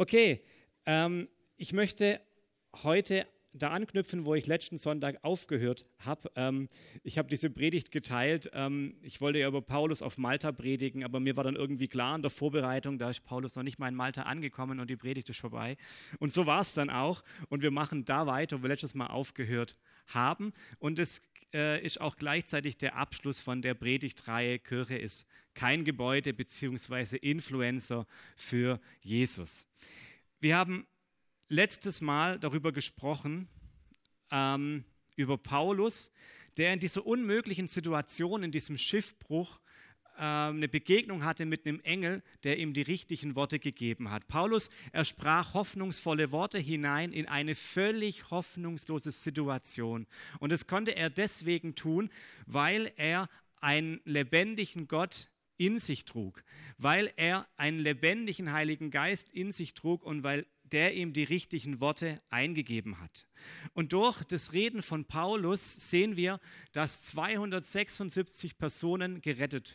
Okay, ich möchte heute da anknüpfen, wo ich letzten Sonntag aufgehört habe. Ich habe diese Predigt geteilt. Ich wollte ja über Paulus auf Malta predigen, aber mir war dann irgendwie klar in der Vorbereitung, da ist Paulus noch nicht mal in Malta angekommen und die Predigt ist vorbei. Und so war es dann auch. Und wir machen da weiter, wo wir letztes Mal aufgehört haben. Und es ist auch gleichzeitig der Abschluss von der Predigtreihe Kirche ist kein Gebäude bzw. Influencer für Jesus. Wir haben letztes Mal darüber gesprochen, über Paulus, der in dieser unmöglichen Situation, in diesem Schiffbruch, eine Begegnung hatte mit einem Engel, der ihm die richtigen Worte gegeben hat. Paulus, er sprach hoffnungsvolle Worte hinein in eine völlig hoffnungslose Situation. Und das konnte er deswegen tun, weil er einen lebendigen Gott in sich trug, weil er einen lebendigen Heiligen Geist in sich trug und weil der ihm die richtigen Worte eingegeben hat. Und durch das Reden von Paulus sehen wir, dass 276 Personen gerettet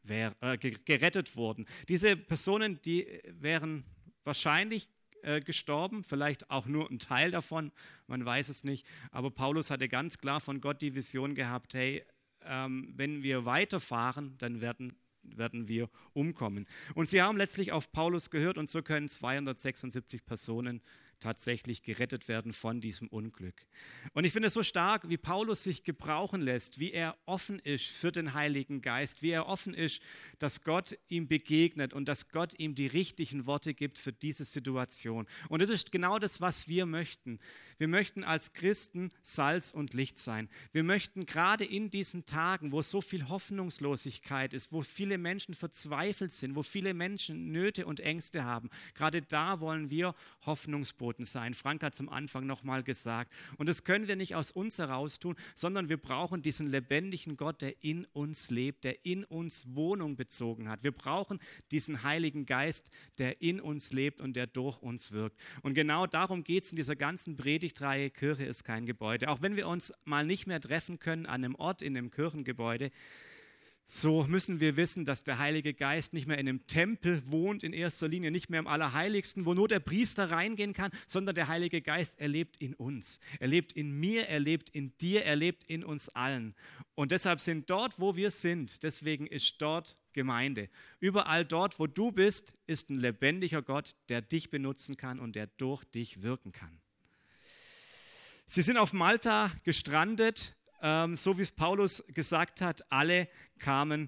wurden. Diese Personen, die wären wahrscheinlich gestorben, vielleicht auch nur ein Teil davon, man weiß es nicht. Aber Paulus hatte ganz klar von Gott die Vision gehabt, hey, wenn wir weiterfahren, dann werden wir umkommen. Und sie haben letztlich auf Paulus gehört und so können 276 Personen tatsächlich gerettet werden von diesem Unglück. Und ich finde es so stark, wie Paulus sich gebrauchen lässt, wie er offen ist für den Heiligen Geist, wie er offen ist, dass Gott ihm begegnet und dass Gott ihm die richtigen Worte gibt für diese Situation. Und das ist genau das, was wir möchten. Wir möchten als Christen Salz und Licht sein. Wir möchten gerade in diesen Tagen, wo so viel Hoffnungslosigkeit ist, wo viele Menschen verzweifelt sind, wo viele Menschen Nöte und Ängste haben, gerade da wollen wir Hoffnungsboten sein. Frank hat es am Anfang nochmal gesagt. Und das können wir nicht aus uns heraus tun, sondern wir brauchen diesen lebendigen Gott, der in uns lebt, der in uns Wohnung bezogen hat. Wir brauchen diesen Heiligen Geist, der in uns lebt und der durch uns wirkt. Und genau darum geht es in dieser ganzen Predigtreihe Kirche ist kein Gebäude. Auch wenn wir uns mal nicht mehr treffen können an einem Ort in einem Kirchengebäude, so müssen wir wissen, dass der Heilige Geist nicht mehr in einem Tempel wohnt, in erster Linie, nicht mehr im Allerheiligsten, wo nur der Priester reingehen kann, sondern der Heilige Geist, er lebt in uns. Er lebt in mir, er lebt in dir, er lebt in uns allen. Und deshalb sind dort, wo wir sind, deswegen ist dort Gemeinde. Überall dort, wo du bist, ist ein lebendiger Gott, der dich benutzen kann und der durch dich wirken kann. Sie sind auf Malta gestrandet, so wie es Paulus gesagt hat, alle kamen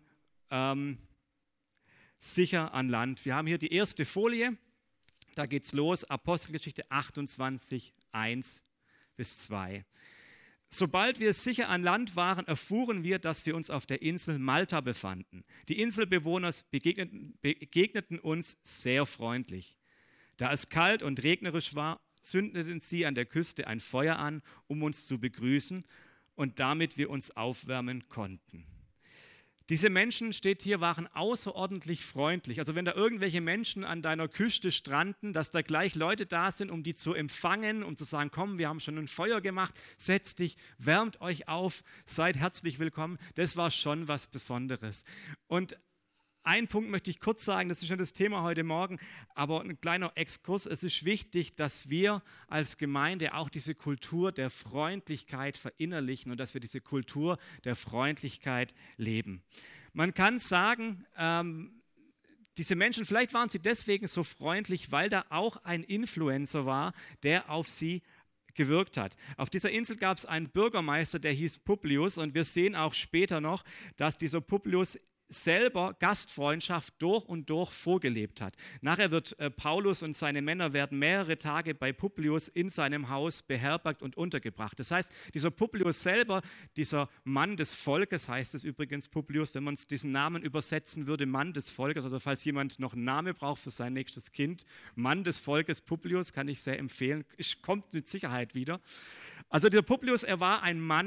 sicher an Land. Wir haben hier die erste Folie, da geht's los, Apostelgeschichte 28, 1 bis 2. Sobald wir sicher an Land waren, erfuhren wir, dass wir uns auf der Insel Malta befanden. Die Inselbewohner begegneten uns sehr freundlich. Da es kalt und regnerisch war, zündeten sie an der Küste ein Feuer an, um uns zu begrüßen und damit wir uns aufwärmen konnten. Diese Menschen, steht hier, waren außerordentlich freundlich. Also wenn da irgendwelche Menschen an deiner Küste stranden, dass da gleich Leute da sind, um die zu empfangen, um zu sagen, komm, wir haben schon ein Feuer gemacht, setzt dich, wärmt euch auf, seid herzlich willkommen. Das war schon was Besonderes. Und einen Punkt möchte ich kurz sagen, das ist schon das Thema heute Morgen, aber ein kleiner Exkurs. Es ist wichtig, dass wir als Gemeinde auch diese Kultur der Freundlichkeit verinnerlichen und dass wir diese Kultur der Freundlichkeit leben. Man kann sagen, diese Menschen, vielleicht waren sie deswegen so freundlich, weil da auch ein Influencer war, der auf sie gewirkt hat. Auf dieser Insel gab es einen Bürgermeister, der hieß Publius und wir sehen auch später noch, dass dieser Publius selber Gastfreundschaft durch und durch vorgelebt hat. Nachher wird Paulus und seine Männer werden mehrere Tage bei Publius in seinem Haus beherbergt und untergebracht. Das heißt, dieser Publius selber, dieser Mann des Volkes, heißt es übrigens Publius, wenn man diesen Namen übersetzen würde, Mann des Volkes, also falls jemand noch einen Namen braucht für sein nächstes Kind, Mann des Volkes Publius, kann ich sehr empfehlen, kommt mit Sicherheit wieder. Also der Publius, er war ein Mann,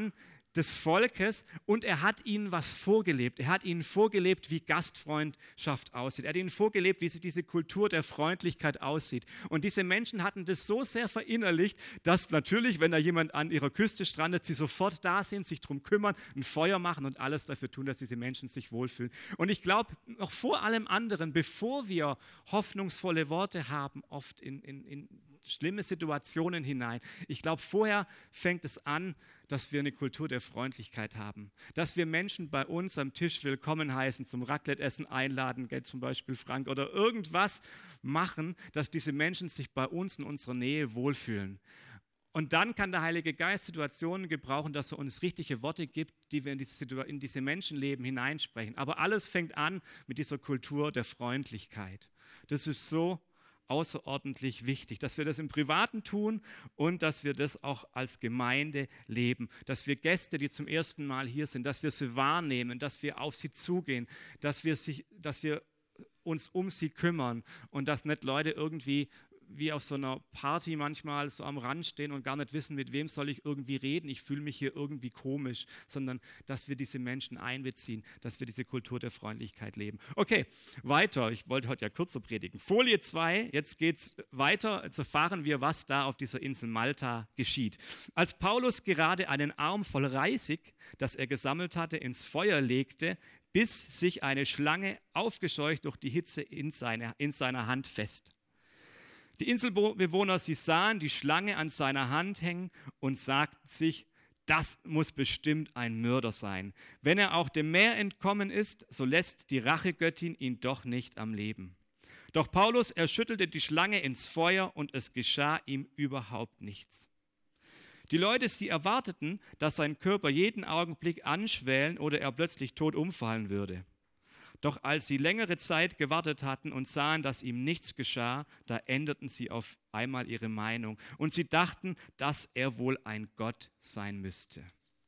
des Volkes und er hat ihnen was vorgelebt. Er hat ihnen vorgelebt, wie Gastfreundschaft aussieht. Er hat ihnen vorgelebt, wie diese Kultur der Freundlichkeit aussieht. Und diese Menschen hatten das so sehr verinnerlicht, dass natürlich, wenn da jemand an ihrer Küste strandet, sie sofort da sind, sich darum kümmern, ein Feuer machen und alles dafür tun, dass diese Menschen sich wohlfühlen. Und ich glaube, noch vor allem anderen, bevor wir hoffnungsvolle Worte haben, oft in schlimme Situationen hinein. Ich glaube, vorher fängt es an, dass wir eine Kultur der Freundlichkeit haben. Dass wir Menschen bei uns am Tisch willkommen heißen, zum Raclette-Essen einladen, zum Beispiel Frank, oder irgendwas machen, dass diese Menschen sich bei uns in unserer Nähe wohlfühlen. Und dann kann der Heilige Geist Situationen gebrauchen, dass er uns richtige Worte gibt, die wir in diese Menschenleben hineinsprechen. Aber alles fängt an mit dieser Kultur der Freundlichkeit. Das ist so außerordentlich wichtig, dass wir das im Privaten tun und dass wir das auch als Gemeinde leben, dass wir Gäste, die zum ersten Mal hier sind, dass wir sie wahrnehmen, dass wir auf sie zugehen, dass wir uns um sie kümmern und dass nicht Leute irgendwie wie auf so einer Party manchmal so am Rand stehen und gar nicht wissen, mit wem soll ich irgendwie reden, ich fühle mich hier irgendwie komisch, sondern dass wir diese Menschen einbeziehen, dass wir diese Kultur der Freundlichkeit leben. Okay, weiter. Ich wollte heute ja kürzer predigen. Folie 2, jetzt geht es weiter. Jetzt erfahren wir, was da auf dieser Insel Malta geschieht. Als Paulus gerade einen Arm voll Reisig, das er gesammelt hatte, ins Feuer legte, biss sich eine Schlange, aufgescheucht durch die Hitze, in seiner Hand fest. Die Inselbewohner, sie sahen die Schlange an seiner Hand hängen und sagten sich, das muss bestimmt ein Mörder sein. Wenn er auch dem Meer entkommen ist, so lässt die Rachegöttin ihn doch nicht am Leben. Doch Paulus, er schüttelte die Schlange ins Feuer und es geschah ihm überhaupt nichts. Die Leute, sie erwarteten, dass sein Körper jeden Augenblick anschwellen oder er plötzlich tot umfallen würde. Doch als sie längere Zeit gewartet hatten und sahen, dass ihm nichts geschah, da änderten sie auf einmal ihre Meinung und sie dachten, dass er wohl ein Gott sein müsste.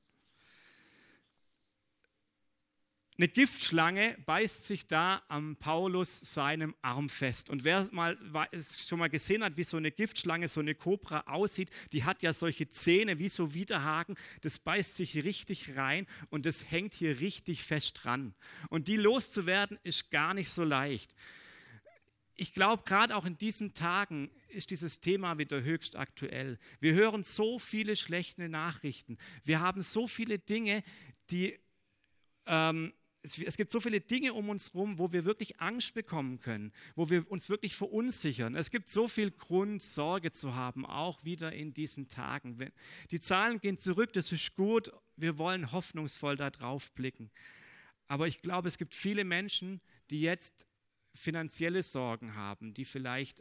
Eine Giftschlange beißt sich da am Paulus seinem Arm fest. Und wer schon mal gesehen hat, wie so eine Giftschlange, so eine Kobra aussieht, die hat ja solche Zähne wie so Widerhaken, das beißt sich richtig rein und das hängt hier richtig fest dran. Und die loszuwerden ist gar nicht so leicht. Ich glaube, gerade auch in diesen Tagen ist dieses Thema wieder höchst aktuell. Wir hören so viele schlechte Nachrichten. Wir haben so viele Dinge, es gibt so viele Dinge um uns herum, wo wir wirklich Angst bekommen können, wo wir uns wirklich verunsichern. Es gibt so viel Grund, Sorge zu haben, auch wieder in diesen Tagen. Die Zahlen gehen zurück, das ist gut. Wir wollen hoffnungsvoll da drauf blicken. Aber ich glaube, es gibt viele Menschen, die jetzt finanzielle Sorgen haben, die vielleicht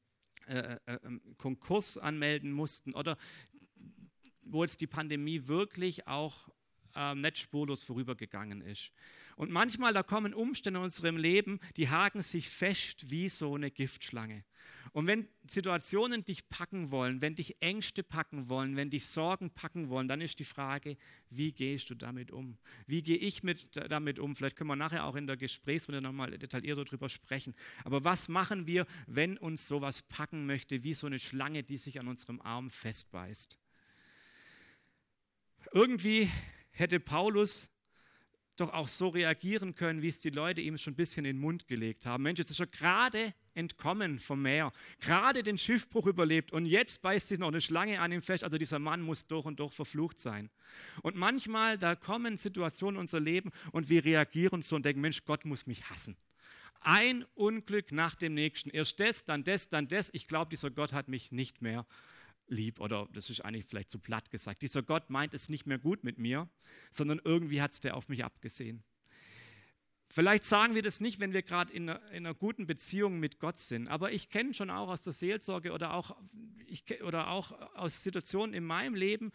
Konkurs anmelden mussten oder wo jetzt die Pandemie wirklich auch nicht spurlos vorübergegangen ist. Und manchmal, da kommen Umstände in unserem Leben, die haken sich fest wie so eine Giftschlange. Und wenn Situationen dich packen wollen, wenn dich Ängste packen wollen, wenn dich Sorgen packen wollen, dann ist die Frage, wie gehst du damit um? Wie gehe ich damit um? Vielleicht können wir nachher auch in der Gesprächsrunde nochmal detaillierter darüber sprechen. Aber was machen wir, wenn uns sowas packen möchte, wie so eine Schlange, die sich an unserem Arm festbeißt? Irgendwie hätte Paulus doch auch so reagieren können, wie es die Leute ihm schon ein bisschen in den Mund gelegt haben. Mensch, jetzt ist er gerade entkommen vom Meer, gerade den Schiffbruch überlebt und jetzt beißt sich noch eine Schlange an ihm fest. Also dieser Mann muss durch und durch verflucht sein. Und manchmal, da kommen Situationen in unser Leben und wir reagieren so und denken, Mensch, Gott muss mich hassen. Ein Unglück nach dem nächsten. Erst das, dann das, dann das. Ich glaube, dieser Gott hat mich nicht mehr lieb, oder das ist eigentlich vielleicht zu platt gesagt. Dieser Gott meint es nicht mehr gut mit mir, sondern irgendwie hat es der auf mich abgesehen. Vielleicht sagen wir das nicht, wenn wir gerade in einer guten Beziehung mit Gott sind, aber ich kenne schon auch aus der Seelsorge oder auch aus Situationen in meinem Leben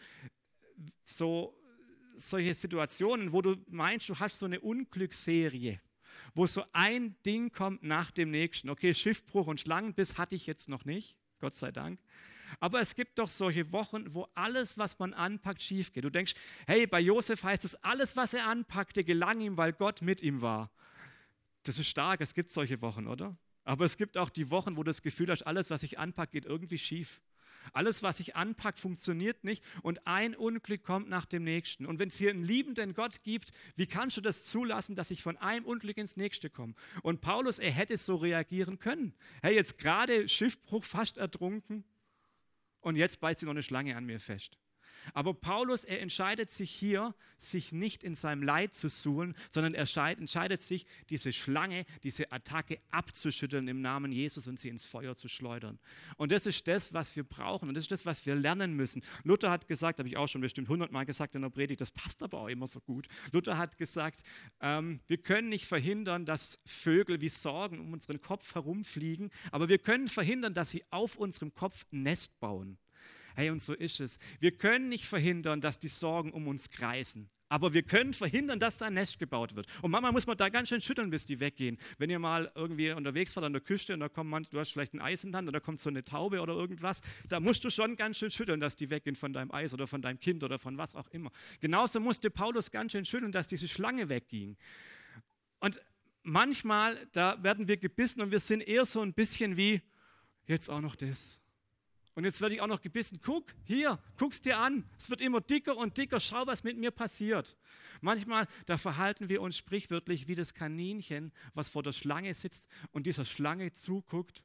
solche Situationen, wo du meinst, du hast so eine Unglücksserie, wo so ein Ding kommt nach dem nächsten. Okay, Schiffbruch und Schlangenbiss hatte ich jetzt noch nicht, Gott sei Dank. Aber es gibt doch solche Wochen, wo alles, was man anpackt, schief geht. Du denkst, hey, bei Josef heißt es, alles, was er anpackte, gelang ihm, weil Gott mit ihm war. Das ist stark, es gibt solche Wochen, oder? Aber es gibt auch die Wochen, wo du das Gefühl hast, alles, was ich anpacke, geht irgendwie schief. Alles, was ich anpacke, funktioniert nicht und ein Unglück kommt nach dem nächsten. Und wenn es hier einen liebenden Gott gibt, wie kannst du das zulassen, dass ich von einem Unglück ins nächste komme? Und Paulus, er hätte so reagieren können. Hey, jetzt gerade Schiffbruch, fast ertrunken und jetzt beißt sich noch eine Schlange an mir fest. Aber Paulus, er entscheidet sich hier, sich nicht in seinem Leid zu suhlen, sondern er entscheidet sich, diese Schlange, diese Attacke abzuschütteln im Namen Jesus und sie ins Feuer zu schleudern. Und das ist das, was wir brauchen und das ist das, was wir lernen müssen. Luther hat gesagt, habe ich auch schon bestimmt 100-mal gesagt in der Predigt, das passt aber auch immer so gut. Luther hat gesagt, wir können nicht verhindern, dass Vögel wie Sorgen um unseren Kopf herumfliegen, aber wir können verhindern, dass sie auf unserem Kopf ein Nest bauen. Hey, und so ist es. Wir können nicht verhindern, dass die Sorgen um uns kreisen. Aber wir können verhindern, dass da ein Nest gebaut wird. Und manchmal muss man da ganz schön schütteln, bis die weggehen. Wenn ihr mal irgendwie unterwegs wart an der Küste und da kommt du hast vielleicht ein Eis in der Hand oder da kommt so eine Taube oder irgendwas, da musst du schon ganz schön schütteln, dass die weggehen von deinem Eis oder von deinem Kind oder von was auch immer. Genauso musste Paulus ganz schön schütteln, dass diese Schlange wegging. Und manchmal, da werden wir gebissen und wir sind eher so ein bisschen wie, jetzt auch noch das. Und jetzt werde ich auch noch gebissen. Guck's dir an. Es wird immer dicker und dicker. Schau, was mit mir passiert. Manchmal, da verhalten wir uns sprichwörtlich wie das Kaninchen, was vor der Schlange sitzt und dieser Schlange zuguckt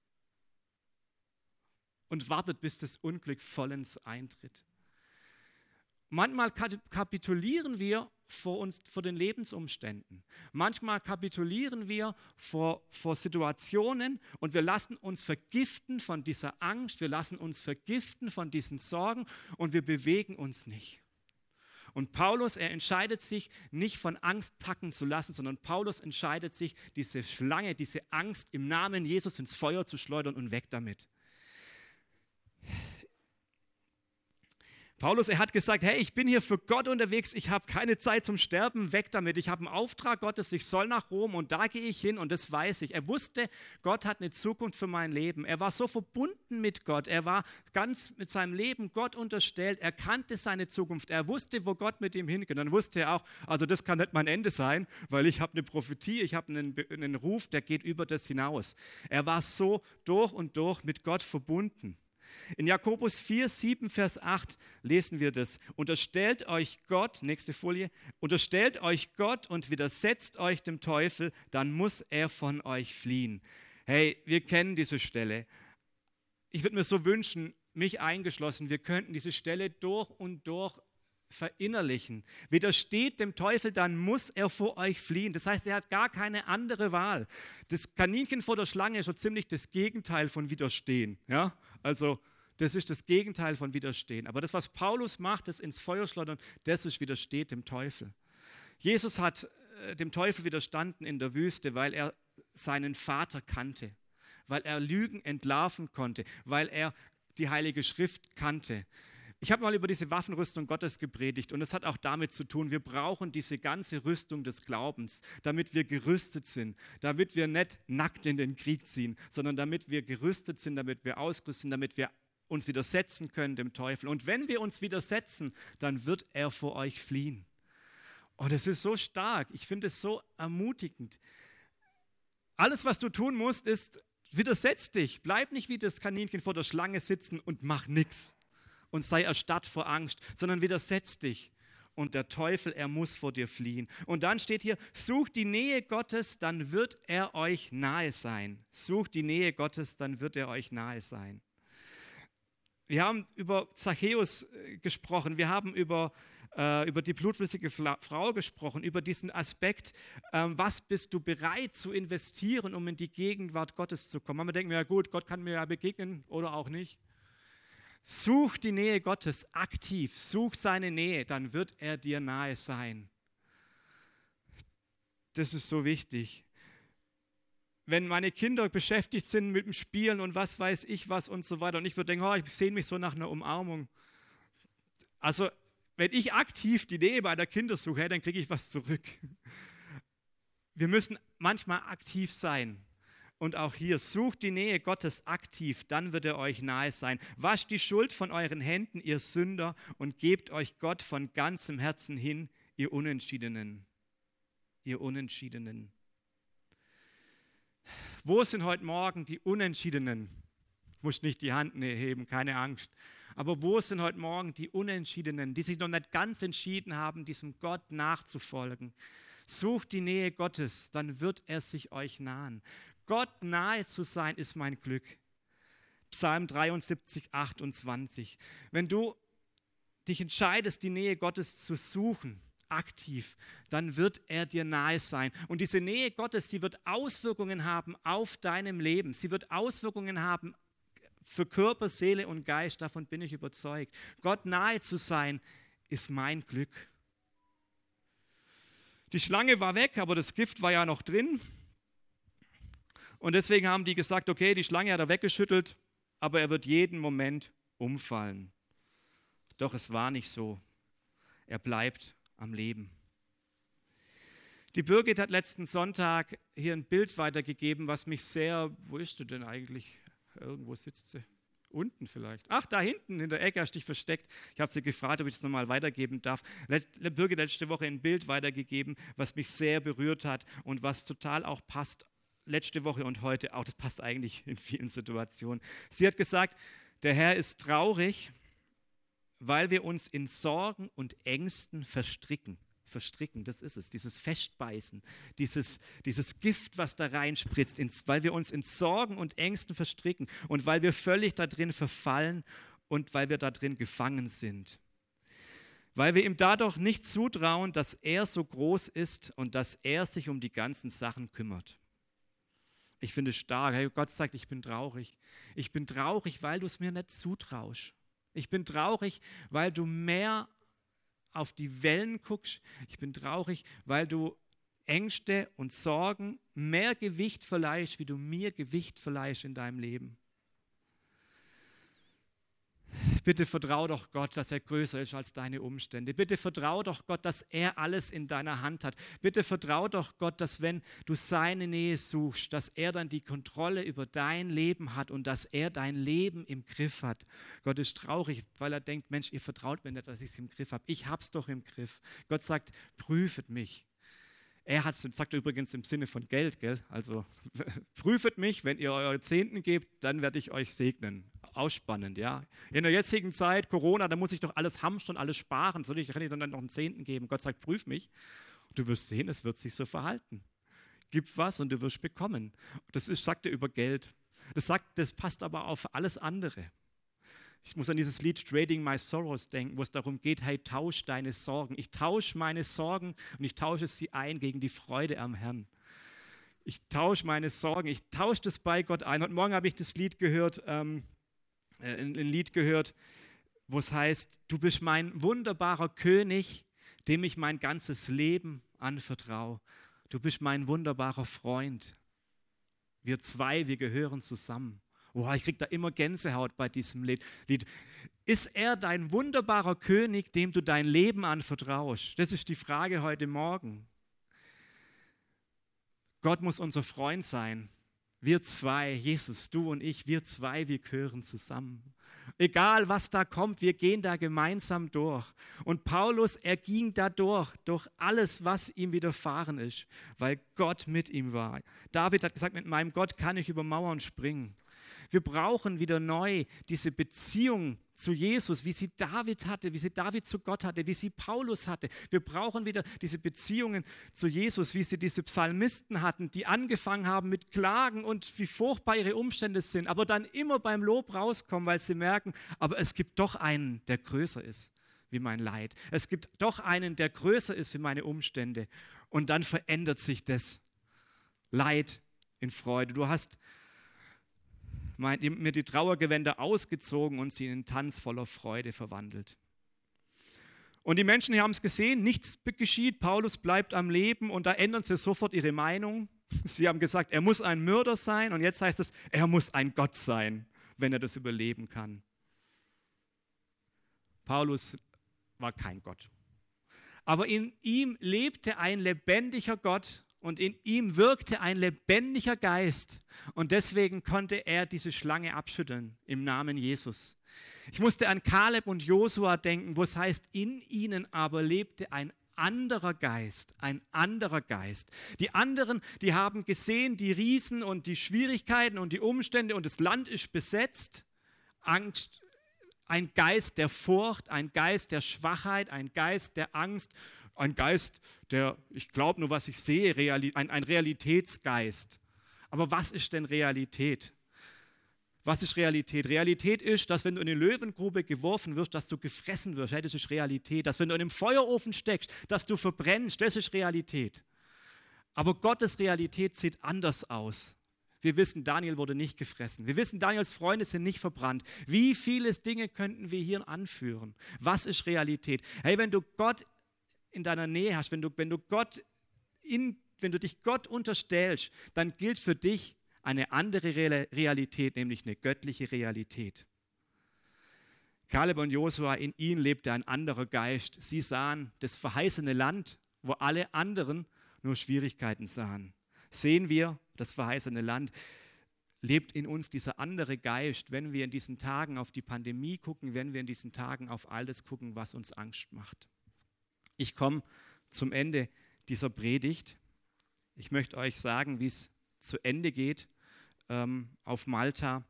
und wartet, bis das Unglück vollends eintritt. Manchmal kapitulieren wir vor den Lebensumständen. Manchmal kapitulieren wir vor Situationen und wir lassen uns vergiften von dieser Angst, wir lassen uns vergiften von diesen Sorgen und wir bewegen uns nicht. Und Paulus, er entscheidet sich, nicht von Angst packen zu lassen, sondern Paulus entscheidet sich, diese Schlange, diese Angst im Namen Jesus ins Feuer zu schleudern und weg damit. Paulus, er hat gesagt, hey, ich bin hier für Gott unterwegs, ich habe keine Zeit zum Sterben, weg damit. Ich habe einen Auftrag Gottes, ich soll nach Rom und da gehe ich hin und das weiß ich. Er wusste, Gott hat eine Zukunft für mein Leben. Er war so verbunden mit Gott, er war ganz mit seinem Leben Gott unterstellt, er kannte seine Zukunft, er wusste, wo Gott mit ihm hingeht. Dann wusste er auch, also das kann nicht mein Ende sein, weil ich habe eine Prophetie, ich habe einen Ruf, der geht über das hinaus. Er war so durch und durch mit Gott verbunden. In Jakobus 4, 7, Vers 8 lesen wir das. Unterstellt euch Gott, nächste Folie, unterstellt euch Gott und widersetzt euch dem Teufel, dann muss er von euch fliehen. Hey, wir kennen diese Stelle. Ich würde mir so wünschen, mich eingeschlossen, wir könnten diese Stelle durch und durch verinnerlichen. Widersteht dem Teufel, dann muss er vor euch fliehen. Das heißt, er hat gar keine andere Wahl. Das Kaninchen vor der Schlange ist so ziemlich das Gegenteil von Widerstehen. Ja? Also das ist das Gegenteil von Widerstehen. Aber das, was Paulus macht, das ins Feuer schleudern, das ist widersteht dem Teufel. Jesus hat dem Teufel widerstanden in der Wüste, weil er seinen Vater kannte, weil er Lügen entlarven konnte, weil er die Heilige Schrift kannte. Ich habe mal über diese Waffenrüstung Gottes gepredigt und es hat auch damit zu tun, wir brauchen diese ganze Rüstung des Glaubens, damit wir gerüstet sind, damit wir nicht nackt in den Krieg ziehen, sondern damit wir gerüstet sind, damit wir ausgerüstet sind, damit wir uns widersetzen können dem Teufel. Und wenn wir uns widersetzen, dann wird er vor euch fliehen. Und es ist so stark, ich finde es so ermutigend. Alles, was du tun musst, ist, widersetz dich, bleib nicht wie das Kaninchen vor der Schlange sitzen und mach nichts. Und sei erstarrt vor Angst, sondern widersetz dich. Und der Teufel, er muss vor dir fliehen. Und dann steht hier, sucht die Nähe Gottes, dann wird er euch nahe sein. Sucht die Nähe Gottes, dann wird er euch nahe sein. Wir haben über Zachäus gesprochen, wir haben über die blutflüssige Frau gesprochen, über diesen Aspekt, was bist du bereit zu investieren, um in die Gegenwart Gottes zu kommen. Manchmal denken wir, ja gut, Gott kann mir ja begegnen oder auch nicht. Such die Nähe Gottes aktiv, such seine Nähe, dann wird er dir nahe sein. Das ist so wichtig. Wenn meine Kinder beschäftigt sind mit dem Spielen und was weiß ich was und so weiter und ich würde denken, oh, ich sehne mich so nach einer Umarmung. Also, wenn ich aktiv die Nähe meiner Kinder suche, dann kriege ich was zurück. Wir müssen manchmal aktiv sein. Und auch hier, sucht die Nähe Gottes aktiv, dann wird er euch nahe sein. Wascht die Schuld von euren Händen, ihr Sünder, und gebt euch Gott von ganzem Herzen hin, ihr Unentschiedenen. Ihr Unentschiedenen. Wo sind heute Morgen die Unentschiedenen? musst nicht die Hand heben, keine Angst. Aber wo sind heute Morgen die Unentschiedenen, die sich noch nicht ganz entschieden haben, diesem Gott nachzufolgen? Sucht die Nähe Gottes, dann wird er sich euch nahen. Gott nahe zu sein, ist mein Glück. Psalm 73, 28. Wenn du dich entscheidest, die Nähe Gottes zu suchen, aktiv, dann wird er dir nahe sein. Und diese Nähe Gottes, die wird Auswirkungen haben auf deinem Leben. Sie wird Auswirkungen haben für Körper, Seele und Geist. Davon bin ich überzeugt. Gott nahe zu sein, ist mein Glück. Die Schlange war weg, aber das Gift war ja noch drin. Und deswegen haben die gesagt, okay, die Schlange hat er weggeschüttelt, aber er wird jeden Moment umfallen. Doch es war nicht so. Er bleibt am Leben. Die Birgit hat letzten Sonntag hier ein Bild weitergegeben, was mich sehr, wo ist sie denn eigentlich? Irgendwo sitzt sie. Unten vielleicht. Ach, da hinten in der Ecke hast du dich versteckt. Ich habe sie gefragt, ob ich es nochmal weitergeben darf. Birgit hat letzte Woche ein Bild weitergegeben, was mich sehr berührt hat und was total auch passt. Letzte Woche und heute auch. Das passt eigentlich in vielen Situationen. Sie hat gesagt, der Herr ist traurig, weil wir uns in Sorgen und Ängsten verstricken. Verstricken, das ist es, dieses Festbeißen, dieses Gift, was da reinspritzt, weil wir uns in Sorgen und Ängsten verstricken und weil wir völlig da drin verfallen und weil wir da drin gefangen sind. Weil wir ihm dadurch nicht zutrauen, dass er so groß ist und dass er sich um die ganzen Sachen kümmert. Ich finde es stark. Hey, Gott sagt, ich bin traurig. Ich bin traurig, weil du es mir nicht zutraust. Ich bin traurig, weil du mehr auf die Wellen guckst. Ich bin traurig, weil du Ängste und Sorgen mehr Gewicht verleihst, wie du mir Gewicht verleihst in deinem Leben. Bitte vertrau doch Gott, dass er größer ist als deine Umstände. Bitte vertrau doch Gott, dass er alles in deiner Hand hat. Bitte vertrau doch Gott, dass wenn du seine Nähe suchst, dass er dann die Kontrolle über dein Leben hat und dass er dein Leben im Griff hat. Gott ist traurig, weil er denkt, Mensch, ihr vertraut mir nicht, dass ich es im Griff habe. Ich habe es doch im Griff. Gott sagt, prüfet mich. Er hat es, sagt er übrigens im Sinne von Geld, gell? Also prüfet mich, wenn ihr eure Zehnten gebt, dann werde ich euch segnen. Ausspannend, ja. In der jetzigen Zeit, Corona, da muss ich doch alles hamstern, alles sparen. Kann ich dann noch einen Zehnten geben? Gott sagt, prüf mich. Du wirst sehen, es wird sich so verhalten. Gib was und du wirst bekommen. Das sagt er über Geld. Das passt aber auf alles andere. Ich muss an dieses Lied Trading My Sorrows denken, wo es darum geht, hey, tausch deine Sorgen. Ich tausche meine Sorgen und ich tausche sie ein gegen die Freude am Herrn. Ich tausche meine Sorgen, ich tausche das bei Gott ein. Heute Morgen habe ich das Lied gehört, ein Lied gehört, wo es heißt, du bist mein wunderbarer König, dem ich mein ganzes Leben anvertraue. Du bist mein wunderbarer Freund. Wir zwei, wir gehören zusammen. Oh, ich kriege da immer Gänsehaut bei diesem Lied. Ist er dein wunderbarer König, dem du dein Leben anvertraust? Das ist die Frage heute Morgen. Gott muss unser Freund sein. Wir zwei, Jesus, du und ich, wir zwei, wir gehören zusammen. Egal, was da kommt, wir gehen da gemeinsam durch. Und Paulus, er ging da durch alles, was ihm widerfahren ist, weil Gott mit ihm war. David hat gesagt, mit meinem Gott kann ich über Mauern springen. Wir brauchen wieder neu diese Beziehung zu Jesus, wie sie David hatte, wie sie David zu Gott hatte, wie sie Paulus hatte. Wir brauchen wieder diese Beziehungen zu Jesus, wie sie diese Psalmisten hatten, die angefangen haben mit Klagen und wie furchtbar ihre Umstände sind, aber dann immer beim Lob rauskommen, weil sie merken, aber es gibt doch einen, der größer ist wie mein Leid. Es gibt doch einen, der größer ist wie meine Umstände. Und dann verändert sich das Leid in Freude. Du hast mir die Trauergewänder ausgezogen und sie in einen Tanz voller Freude verwandelt. Und die Menschen hier haben es gesehen, nichts geschieht, Paulus bleibt am Leben und da ändern sie sofort ihre Meinung. Sie haben gesagt, er muss ein Mörder sein und jetzt heißt es, er muss ein Gott sein, wenn er das überleben kann. Paulus war kein Gott. Aber in ihm lebte ein lebendiger Gott und in ihm wirkte ein lebendiger Geist. Und deswegen konnte er diese Schlange abschütteln im Namen Jesus. Ich musste an Kaleb und Josua denken, wo es heißt, in ihnen aber lebte ein anderer Geist, ein anderer Geist. Die anderen, die haben gesehen, die Riesen und die Schwierigkeiten und die Umstände und das Land ist besetzt. Angst, ein Geist der Furcht, ein Geist der Schwachheit, ein Geist der Angst, ein Geist der, ich glaube nur, was ich sehe, ein Realitätsgeist. Aber was ist denn Realität? Was ist Realität? Realität ist, dass wenn du in eine Löwengrube geworfen wirst, dass du gefressen wirst. Das ist Realität. Dass wenn du in einem Feuerofen steckst, dass du verbrennst. Das ist Realität. Aber Gottes Realität sieht anders aus. Wir wissen, Daniel wurde nicht gefressen. Wir wissen, Daniels Freunde sind nicht verbrannt. Wie viele Dinge könnten wir hier anführen? Was ist Realität? Hey, wenn du Gott in deiner Nähe hast, wenn du dich Gott unterstellst, dann gilt für dich eine andere Realität, nämlich eine göttliche Realität. Kaleb und Josua, in ihnen lebte ein anderer Geist. Sie sahen das verheißene Land, wo alle anderen nur Schwierigkeiten sahen. Sehen wir das verheißene Land, lebt in uns dieser andere Geist, wenn wir in diesen Tagen auf die Pandemie gucken, wenn wir in diesen Tagen auf all das gucken, was uns Angst macht. Ich komme zum Ende dieser Predigt. Ich möchte euch sagen, wie es zu Ende geht auf Malta.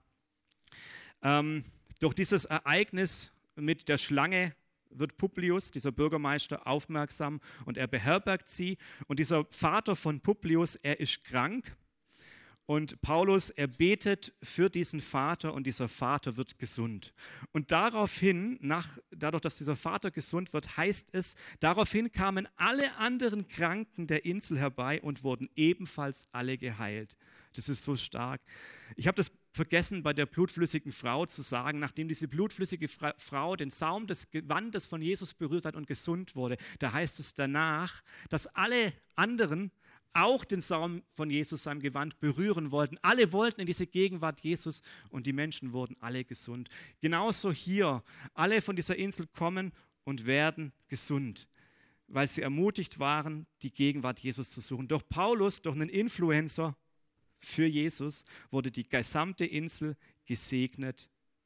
Durch dieses Ereignis mit der Schlange wird Publius, dieser Bürgermeister, aufmerksam und er beherbergt sie. Und dieser Vater von Publius, er ist krank. Und Paulus, er betet für diesen Vater und dieser Vater wird gesund. Und daraufhin, dadurch, dass dieser Vater gesund wird, heißt es, daraufhin kamen alle anderen Kranken der Insel herbei und wurden ebenfalls alle geheilt. Das ist so stark. Ich habe das vergessen, bei der blutflüssigen Frau zu sagen, nachdem diese blutflüssige Frau den Saum des Gewandes von Jesus berührt hat und gesund wurde, da heißt es danach, dass alle anderen auch den Saum von Jesus, seinem Gewand, berühren wollten. Alle wollten in diese Gegenwart Jesus und die Menschen wurden alle gesund. Genauso hier, alle von dieser Insel kommen und werden gesund, weil sie ermutigt waren, die Gegenwart Jesus zu suchen. Durch Paulus, durch einen Influencer für Jesus, wurde die gesamte Insel gesegnet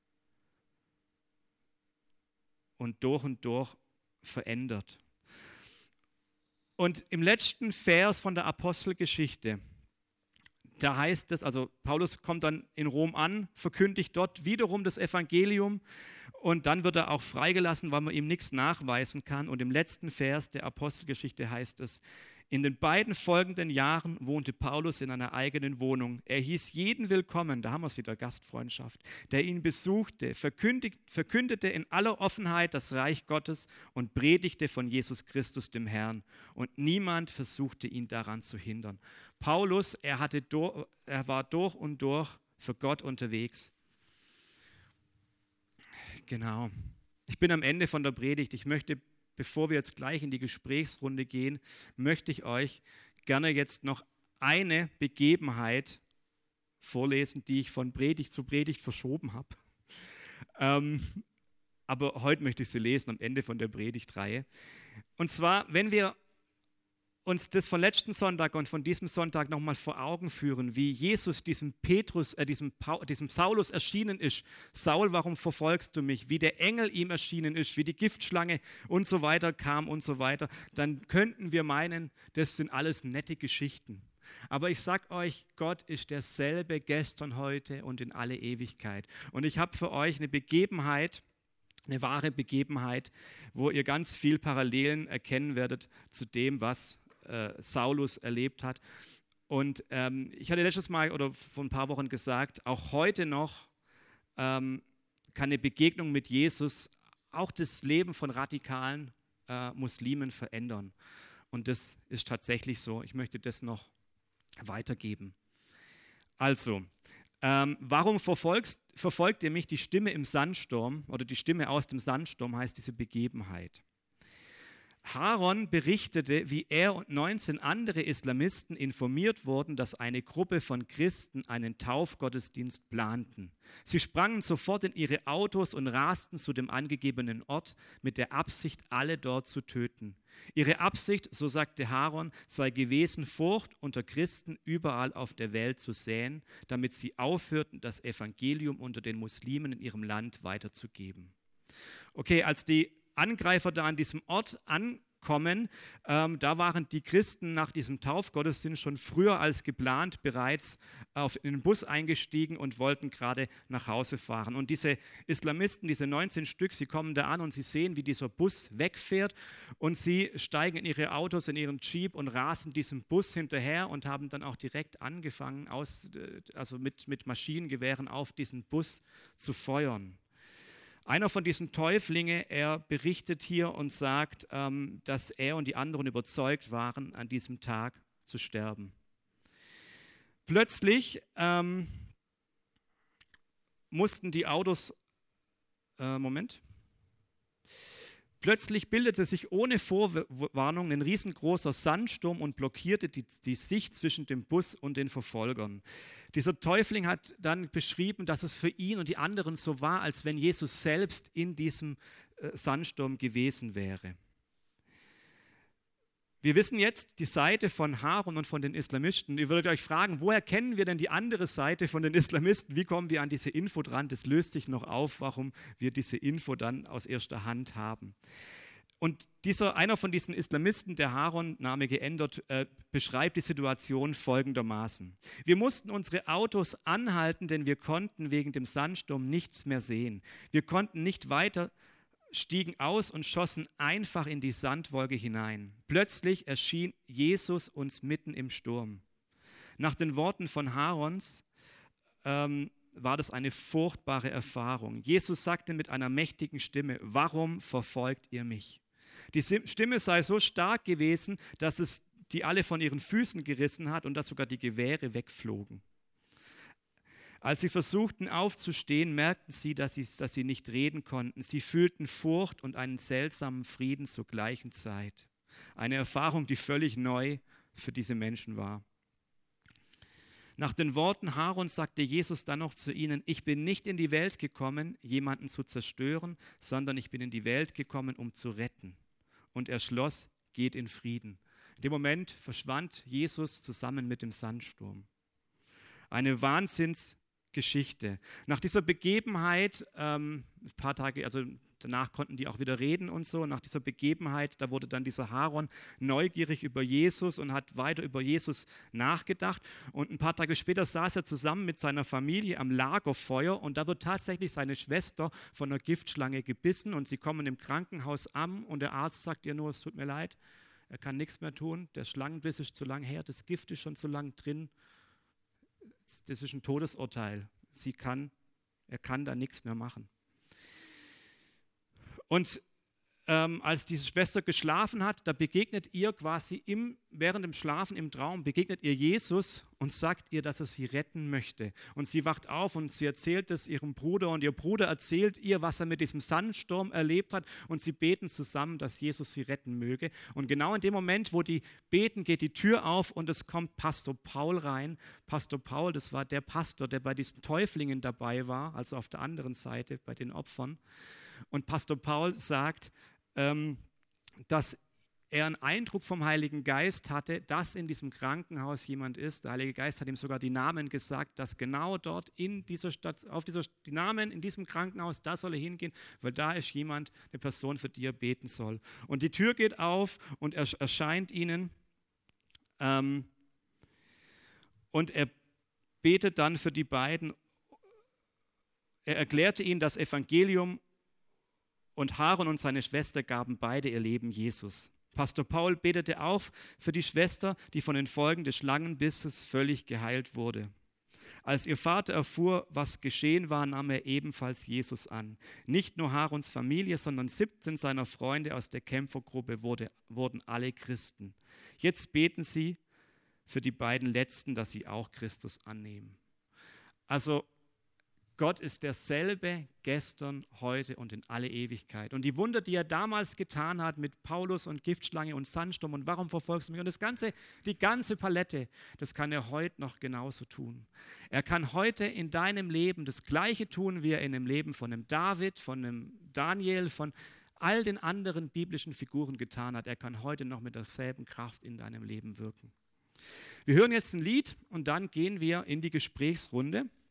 und durch verändert. Und im letzten Vers von der Apostelgeschichte, da heißt es, also Paulus kommt dann in Rom an, verkündigt dort wiederum das Evangelium und dann wird er auch freigelassen, weil man ihm nichts nachweisen kann. Und im letzten Vers der Apostelgeschichte heißt es, in den beiden folgenden Jahren wohnte Paulus in einer eigenen Wohnung. Er hieß jeden willkommen, da haben wir es wieder, Gastfreundschaft, der ihn besuchte, verkündete in aller Offenheit das Reich Gottes und predigte von Jesus Christus, dem Herrn. Und niemand versuchte ihn daran zu hindern. Paulus, er war durch und durch für Gott unterwegs. Genau. Ich bin am Ende von der Predigt. Ich möchte, bevor wir jetzt gleich in die Gesprächsrunde gehen, möchte ich euch gerne jetzt noch eine Begebenheit vorlesen, die ich von Predigt zu Predigt verschoben habe. Aber heute möchte ich sie lesen am Ende von der Predigtreihe. Und zwar, wenn wir uns das von letzten Sonntag und von diesem Sonntag nochmal vor Augen führen, wie Jesus diesem Saulus erschienen ist. Saul, warum verfolgst du mich? Wie der Engel ihm erschienen ist, wie die Giftschlange und so weiter kam und so weiter, dann könnten wir meinen, das sind alles nette Geschichten. Aber ich sage euch, Gott ist derselbe gestern, heute und in alle Ewigkeit. Und ich habe für euch eine Begebenheit, eine wahre Begebenheit, wo ihr ganz viel Parallelen erkennen werdet zu dem, was Saulus erlebt hat. Und ich hatte letztes Mal oder vor ein paar Wochen gesagt, auch heute noch kann eine Begegnung mit Jesus auch das Leben von radikalen Muslimen verändern. Und das ist tatsächlich so. Ich möchte das noch weitergeben. Also, warum verfolgt ihr mich? Die Stimme im Sandsturm oder die Stimme aus dem Sandsturm heißt diese Begebenheit. Haron berichtete, wie er und 19 andere Islamisten informiert wurden, dass eine Gruppe von Christen einen Taufgottesdienst planten. Sie sprangen sofort in ihre Autos und rasten zu dem angegebenen Ort mit der Absicht, alle dort zu töten. Ihre Absicht, so sagte Haron, sei gewesen, Furcht unter Christen überall auf der Welt zu säen, damit sie aufhörten, das Evangelium unter den Muslimen in ihrem Land weiterzugeben. Okay, als die Angreifer da an diesem Ort kommen. Da waren die Christen nach diesem Taufgottesdienst schon früher als geplant bereits in den Bus eingestiegen und wollten gerade nach Hause fahren. Und diese Islamisten, diese 19 Stück, sie kommen da an und sie sehen, wie dieser Bus wegfährt und sie steigen in ihre Autos, in ihren Jeep und rasen diesem Bus hinterher und haben dann auch direkt angefangen, also mit Maschinengewehren auf diesen Bus zu feuern. Einer von diesen Täuflinge, er berichtet hier und sagt, dass er und die anderen überzeugt waren, an diesem Tag zu sterben. Plötzlich mussten die Autos, Plötzlich bildete sich ohne Vorwarnung ein riesengroßer Sandsturm und blockierte die Sicht zwischen dem Bus und den Verfolgern. Dieser Täufling hat dann beschrieben, dass es für ihn und die anderen so war, als wenn Jesus selbst in diesem Sandsturm gewesen wäre. Wir wissen jetzt die Seite von Harun und von den Islamisten. Ihr würdet euch fragen, woher kennen wir denn die andere Seite von den Islamisten? Wie kommen wir an diese Info dran? Das löst sich noch auf, warum wir diese Info dann aus erster Hand haben. Und einer von diesen Islamisten, der Harun, Name geändert, beschreibt die Situation folgendermaßen. Wir mussten unsere Autos anhalten, denn wir konnten wegen dem Sandsturm nichts mehr sehen. Wir konnten nicht weiter, stiegen aus und schossen einfach in die Sandwolke hinein. Plötzlich erschien Jesus uns mitten im Sturm. Nach den Worten von Haruns war das eine furchtbare Erfahrung. Jesus sagte mit einer mächtigen Stimme, warum verfolgt ihr mich? Die Stimme sei so stark gewesen, dass es die alle von ihren Füßen gerissen hat und dass sogar die Gewehre wegflogen. Als sie versuchten aufzustehen, merkten sie, dass sie nicht reden konnten. Sie fühlten Furcht und einen seltsamen Frieden zur gleichen Zeit. Eine Erfahrung, die völlig neu für diese Menschen war. Nach den Worten Haruns sagte Jesus dann noch zu ihnen, ich bin nicht in die Welt gekommen, jemanden zu zerstören, sondern ich bin in die Welt gekommen, um zu retten. Und er schloss, geht in Frieden. In dem Moment verschwand Jesus zusammen mit dem Sandsturm. Eine Wahnsinnsgeschichte. Nach dieser Begebenheit, ein paar Tage, also danach konnten die auch wieder reden und so. Nach dieser Begebenheit, da wurde dann dieser Harun neugierig über Jesus und hat weiter über Jesus nachgedacht. Und ein paar Tage später saß er zusammen mit seiner Familie am Lagerfeuer und da wird tatsächlich seine Schwester von einer Giftschlange gebissen und sie kommen im Krankenhaus an und der Arzt sagt ihr nur, es tut mir leid, er kann nichts mehr tun, der Schlangenbiss ist zu lang her, das Gift ist schon zu lang drin, das ist ein Todesurteil. Er kann da nichts mehr machen. Und als diese Schwester geschlafen hat, da begegnet ihr quasi während dem Schlafen im Traum, begegnet ihr Jesus und sagt ihr, dass er sie retten möchte. Und sie wacht auf und sie erzählt es ihrem Bruder und ihr Bruder erzählt ihr, was er mit diesem Sandsturm erlebt hat und sie beten zusammen, dass Jesus sie retten möge. Und genau in dem Moment, wo die beten, geht die Tür auf und es kommt Pastor Paul rein. Pastor Paul, das war der Pastor, der bei diesen Täuflingen dabei war, also auf der anderen Seite bei den Opfern. Und Pastor Paul sagt, dass er einen Eindruck vom Heiligen Geist hatte, dass in diesem Krankenhaus jemand ist. Der Heilige Geist hat ihm sogar die Namen gesagt, dass genau dort in dieser Stadt, die Namen in diesem Krankenhaus, da soll er hingehen, weil da ist jemand, eine Person, für die er beten soll. Und die Tür geht auf und er erscheint ihnen und er betet dann für die beiden. Er erklärte ihnen das Evangelium und Harun und seine Schwester gaben beide ihr Leben Jesus. Pastor Paul betete auch für die Schwester, die von den Folgen des Schlangenbisses völlig geheilt wurde. Als ihr Vater erfuhr, was geschehen war, nahm er ebenfalls Jesus an. Nicht nur Haruns Familie, sondern 17 seiner Freunde aus der Kämpfergruppe wurden alle Christen. Jetzt beten sie für die beiden Letzten, dass sie auch Christus annehmen. Also Gott ist derselbe gestern, heute und in alle Ewigkeit. Und die Wunder, die er damals getan hat mit Paulus und Giftschlange und Sandsturm und warum verfolgst du mich? Und die ganze Palette, das kann er heute noch genauso tun. Er kann heute in deinem Leben das Gleiche tun, wie er in dem Leben von einem David, von einem Daniel, von all den anderen biblischen Figuren getan hat. Er kann heute noch mit derselben Kraft in deinem Leben wirken. Wir hören jetzt ein Lied und dann gehen wir in die Gesprächsrunde.